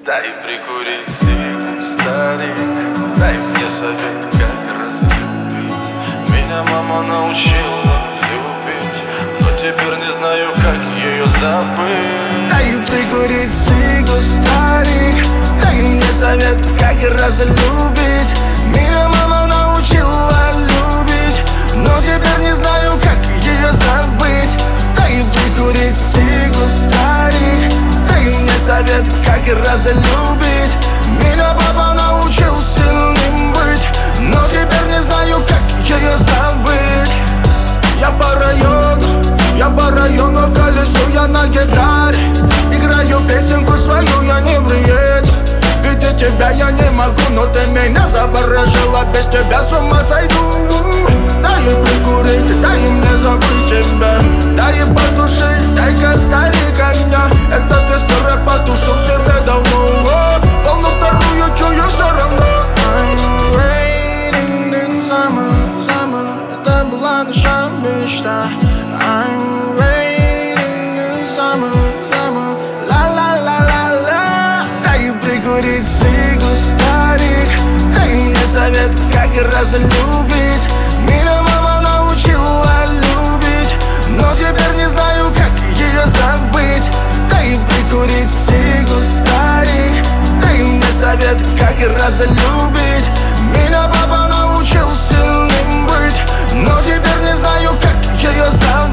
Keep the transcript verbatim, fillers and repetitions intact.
Дай прикурить сигару, старик. Дай мне совет, как разлюбить. Меня мама научила любить, но теперь не знаю, как ее забыть. Дай прикурить сигару, старик. Дай мне совет, как разлюбить. Меня мама научила любить, но теперь не знаю, как ее забыть. Дай прикурить сигару, старик. Дай мне совет, как разлюбить. Меня папа научил сильным быть, но теперь не знаю, как ее забыть. Я по району, я по району колесу, я на гитаре. Играю песенку свою, я не приеду. Ведь тебя я не могу, но ты меня заворожила. Без тебя с ума сойду. Дай прикурить, дай мне забыть тебя. Дай потушить, дай-ка старик огня. Этот костер потушил себе давно. Волну вторую чую все равно. I'm waiting in summer, summer. Это была наша мечта. I'm waiting in summer, summer. Ла-ла-ла-ла-ла. Дай прикурить сигару, старик. Дай мне совет, как разлюбить. Меня мама научила любить, но теперь не знаю, как ее забыть. Дай прикурить сигару, старик. Дай мне совет, как разлюбить. Меня папа научил сильным быть, но теперь не знаю, как ее забыть.